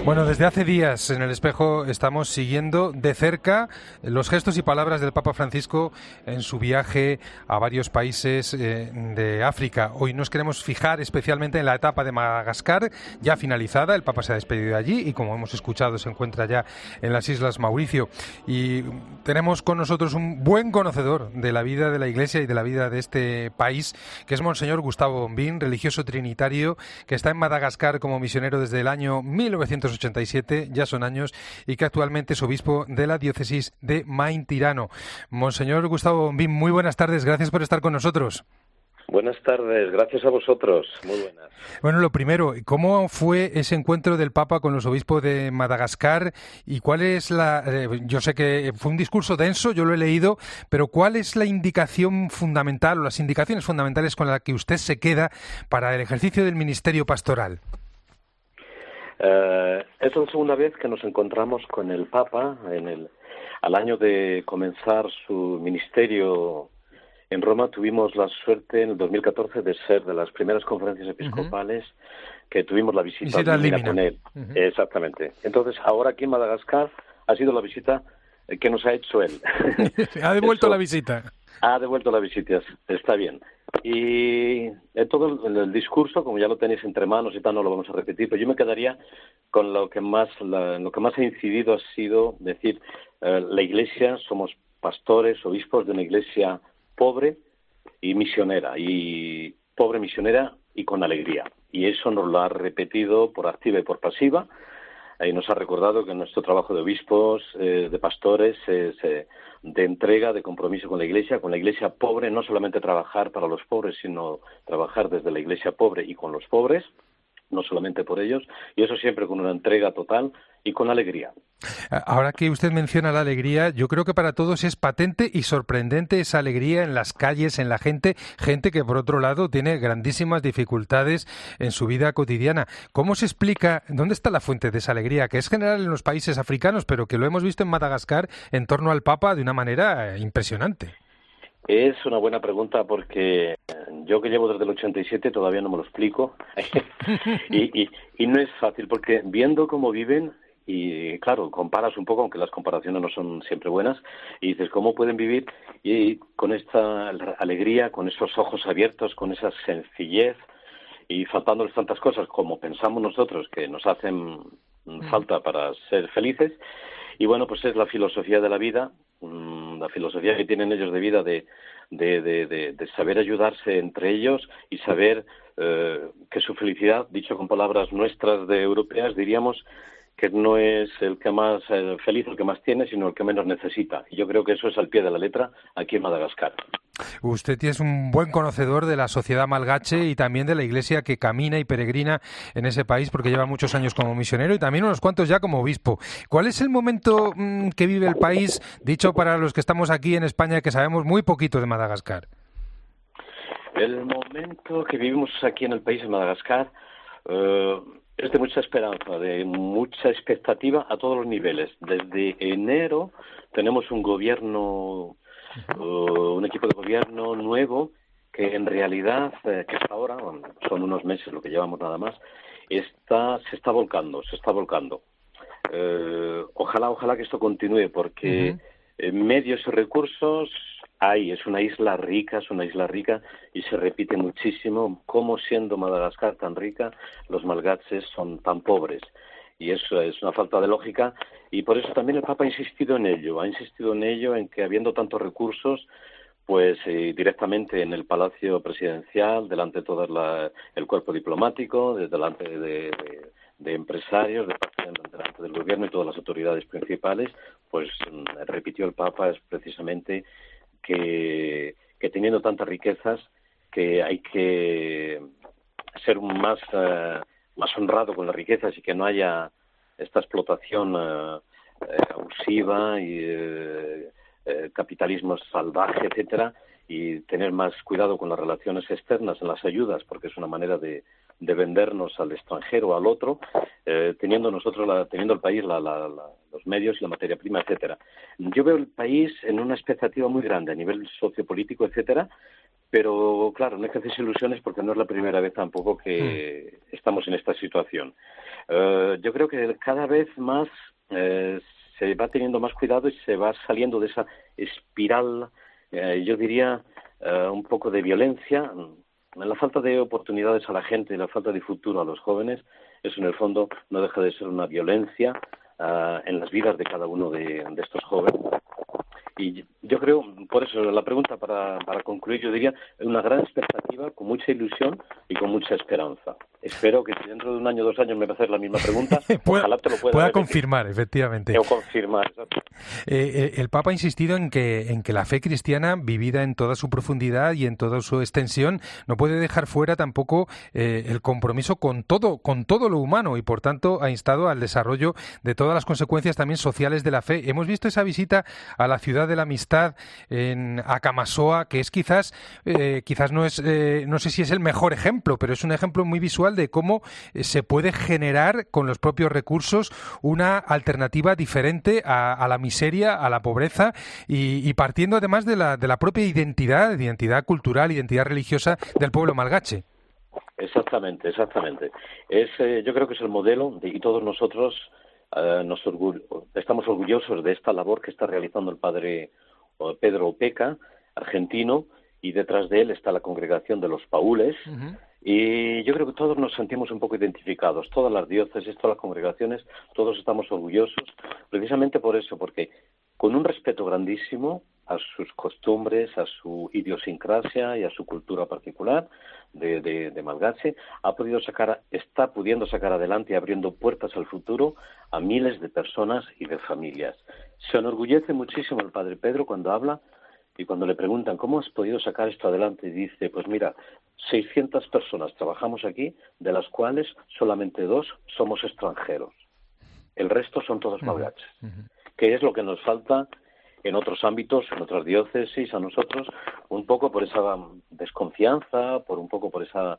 Bueno, desde hace días en El Espejo estamos siguiendo de cerca los gestos y palabras del Papa Francisco en su viaje a varios países de África. Hoy nos queremos fijar especialmente en la etapa de Madagascar, ya finalizada. El Papa se ha despedido de allí y, como hemos escuchado, se encuentra ya en las Islas Mauricio. Y tenemos con nosotros un buen conocedor de la vida de la Iglesia y de la vida de este país, que es Monseñor Gustavo Bombín, religioso trinitario, que está en Madagascar como misionero desde el año 1987, ya son años, y que actualmente es obispo de la diócesis de Maintirano. Monseñor Gustavo Bombín, muy buenas tardes, gracias por estar con nosotros. Buenas tardes, gracias a vosotros, muy buenas. Bueno, lo primero, ¿cómo fue ese encuentro del Papa con los obispos de Madagascar y cuál es yo sé que fue un discurso denso, yo lo he leído, pero ¿cuál es la indicación fundamental o las indicaciones fundamentales con las que usted se queda para el ejercicio del ministerio pastoral? Es la segunda vez que nos encontramos con el Papa al año de comenzar su ministerio en Roma. Tuvimos la suerte en el 2014 de ser de las primeras conferencias episcopales que tuvimos la visita con él. Exactamente. Entonces, ahora aquí en Madagascar ha sido la visita que nos ha hecho él. Ha devuelto la visita. Ha devuelto la visita, está bien. Y todo el discurso, como ya lo tenéis entre manos y tal, no lo vamos a repetir, pero yo me quedaría con lo que más ha incidido ha sido decir, la Iglesia, somos pastores, obispos de una Iglesia pobre y misionera, y pobre misionera y con alegría. Y eso nos lo ha repetido por activa y por pasiva, y nos ha recordado que nuestro trabajo de obispos, de pastores, de entrega, de compromiso con la Iglesia pobre, no solamente trabajar para los pobres, sino trabajar desde la Iglesia pobre y con los pobres, no solamente por ellos, y eso siempre con una entrega total y con alegría. Ahora que usted menciona la alegría, yo creo que para todos es patente y sorprendente esa alegría en las calles, en la gente que por otro lado tiene grandísimas dificultades en su vida cotidiana. ¿Cómo se explica, dónde está la fuente de esa alegría, que es general en los países africanos, pero que lo hemos visto en Madagascar en torno al Papa de una manera impresionante? Es una buena pregunta porque yo que llevo desde el 87 todavía no me lo explico y no es fácil porque viendo cómo viven, y claro, comparas un poco, aunque las comparaciones no son siempre buenas, y dices cómo pueden vivir y con esta alegría, con esos ojos abiertos, con esa sencillez y faltándoles tantas cosas como pensamos nosotros que nos hacen falta para ser felices. Y bueno, pues es la filosofía de la vida, la filosofía que tienen ellos de vida, de saber ayudarse entre ellos y saber que su felicidad, dicho con palabras nuestras de europeas, diríamos que no es el que más feliz, el que más tiene, sino el que menos necesita. Y yo creo que eso es al pie de la letra aquí en Madagascar. Usted es un buen conocedor de la sociedad malgache y también de la Iglesia que camina y peregrina en ese país, porque lleva muchos años como misionero y también unos cuantos ya como obispo. ¿Cuál es el momento que vive el país, dicho para los que estamos aquí en España, que sabemos muy poquito de Madagascar? El momento que vivimos aquí en el país de Madagascar es de mucha esperanza, de mucha expectativa a todos los niveles. Desde enero tenemos un gobierno, un equipo de gobierno nuevo que en realidad, que hasta ahora, son unos meses lo que llevamos nada más, se está volcando. Ojalá que esto continúe porque medios y recursos hay, es una isla rica y se repite muchísimo cómo siendo Madagascar tan rica, los malgaches son tan pobres. Y eso es una falta de lógica y por eso también el Papa ha insistido en ello, en que habiendo tantos recursos, pues directamente en el Palacio Presidencial, delante de todo el cuerpo diplomático, delante de empresarios, delante del gobierno y todas las autoridades principales, pues repitió el Papa es precisamente que teniendo tantas riquezas que hay que ser más honrado con las riquezas y que no haya esta explotación abusiva y capitalismo salvaje, etcétera, y tener más cuidado con las relaciones externas en las ayudas, porque es una manera de vendernos al extranjero, al otro, teniendo el país los medios y la materia prima, etcétera. Yo veo el país en una expectativa muy grande a nivel sociopolítico, etcétera, Pero claro, no hay que hacerse ilusiones porque no es la primera vez tampoco que estamos en esta situación. Yo creo que cada vez más se va teniendo más cuidado y se va saliendo de esa espiral, yo diría, un poco de violencia. La falta de oportunidades a la gente y la falta de futuro a los jóvenes, eso en el fondo no deja de ser una violencia en las vidas de cada uno de estos jóvenes. Y yo creo, por eso la pregunta para concluir, yo diría una gran expectativa, con mucha ilusión y con mucha esperanza. Espero que si dentro de 1 año, 2 años me va a hacer la misma pregunta, ojalá te lo pueda confirmar, efectivamente. O confirmar, exacto. El Papa ha insistido en que la fe cristiana, vivida en toda su profundidad y en toda su extensión, no puede dejar fuera tampoco el compromiso con todo lo humano, y por tanto ha instado al desarrollo de todas las consecuencias también sociales de la fe. Hemos visto esa visita a la ciudad de la amistad en Acamasoa, que es quizás no sé si es el mejor ejemplo, pero es un ejemplo muy visual de cómo se puede generar con los propios recursos una alternativa diferente a la miseria, a la pobreza, y partiendo además de la propia identidad cultural, identidad religiosa del pueblo malgache. Exactamente. Yo creo que es el modelo y todos nosotros estamos orgullosos de esta labor que está realizando el padre Pedro Opeca, argentino, y detrás de él está la congregación de los Paules. Y yo creo que todos nos sentimos un poco identificados, todas las diócesis, todas las congregaciones, todos estamos orgullosos, precisamente por eso, porque con un respeto grandísimo a sus costumbres, a su idiosincrasia y a su cultura particular de Malgache, está pudiendo sacar adelante y abriendo puertas al futuro a miles de personas y de familias. Se enorgullece muchísimo el padre Pedro cuando habla y cuando le preguntan ¿cómo has podido sacar esto adelante? Y dice, pues mira, 600 personas trabajamos aquí, de las cuales solamente 2 somos extranjeros. El resto son todos malgaches. Que es lo que nos falta en otros ámbitos, en otras diócesis, a nosotros, un poco por esa desconfianza, por esa,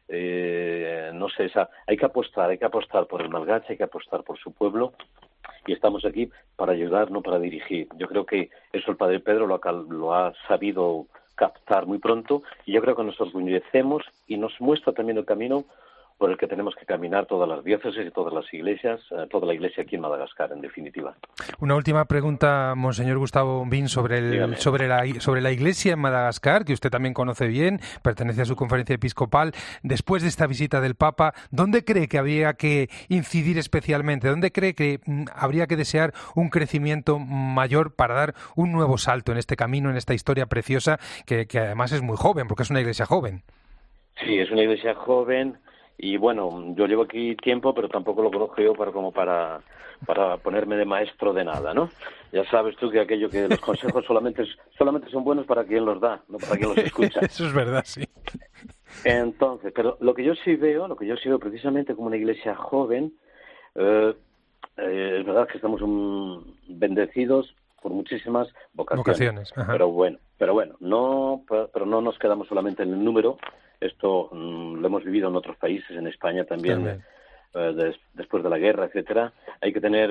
hay que apostar por el malgache, hay que apostar por su pueblo, y estamos aquí para ayudar, no para dirigir. Yo creo que eso el padre Pedro lo ha sabido captar muy pronto, y yo creo que nos orgullecemos y nos muestra también el camino por el que tenemos que caminar todas las diócesis y todas las iglesias, toda la iglesia aquí en Madagascar, en definitiva. Una última pregunta, monseñor Gustavo Ombín, sobre la iglesia en Madagascar, que usted también conoce bien, pertenece a su conferencia episcopal. Después de esta visita del Papa, ¿dónde cree que habría que incidir especialmente? ¿Dónde cree que habría que desear un crecimiento mayor para dar un nuevo salto en este camino, en esta historia preciosa, que además es muy joven, porque es una iglesia joven? Sí, es una iglesia joven. Y bueno, yo llevo aquí tiempo, pero tampoco lo conozco yo para ponerme de maestro de nada, ¿no? Ya sabes tú que aquello que los consejos solamente son buenos para quien los da, no para quien los escucha. Eso es verdad, sí. Entonces, pero lo que yo sí veo precisamente como una iglesia joven, es verdad que estamos bendecidos por muchísimas vocaciones. Pero bueno, no nos quedamos solamente en el número. Esto lo hemos vivido en otros países, en España también. Después de la guerra, etcétera. Hay que tener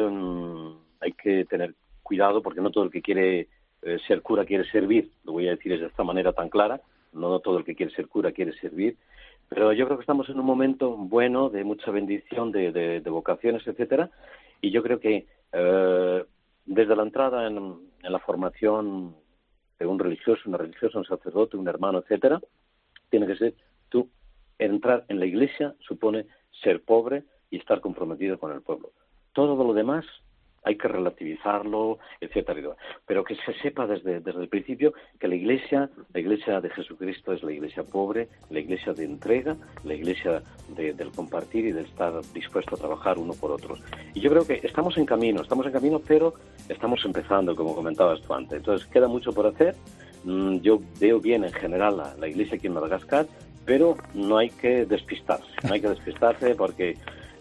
cuidado, porque no todo el que quiere ser cura quiere servir. Lo voy a decir de esta manera tan clara. No todo el que quiere ser cura quiere servir. Pero yo creo que estamos en un momento bueno, de mucha bendición, de vocaciones, etcétera. Y yo creo que desde la entrada en la formación de un religioso, una religiosa, un sacerdote, un hermano, etcétera, tiene que ser entrar en la iglesia supone ser pobre y estar comprometido con el pueblo. Todo lo demás hay que relativizarlo, etcétera. Pero que se sepa desde el principio que la iglesia de Jesucristo es la iglesia pobre, la iglesia de entrega, la iglesia del compartir y de estar dispuesto a trabajar uno por otros. Y yo creo que estamos en camino, pero estamos empezando, como comentabas tú antes. Entonces queda mucho por hacer. Yo veo bien en general la iglesia aquí en Madagascar, pero no hay que despistarse, porque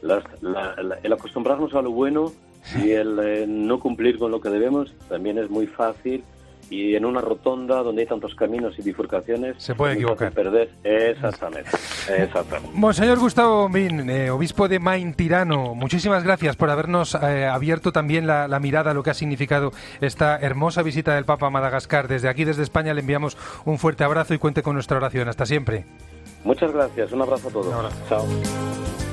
el acostumbrarnos a lo bueno y el no cumplir con lo que debemos también es muy fácil y en una rotonda donde hay tantos caminos y bifurcaciones se puede equivocar. Perder. Exactamente. Monseñor Gustavo Bombín, obispo de Main Tirano, muchísimas gracias por habernos abierto también la mirada a lo que ha significado esta hermosa visita del Papa a Madagascar. Desde aquí, desde España, le enviamos un fuerte abrazo y cuente con nuestra oración. Hasta siempre. Muchas gracias, un abrazo a todos. Un abrazo. Chao.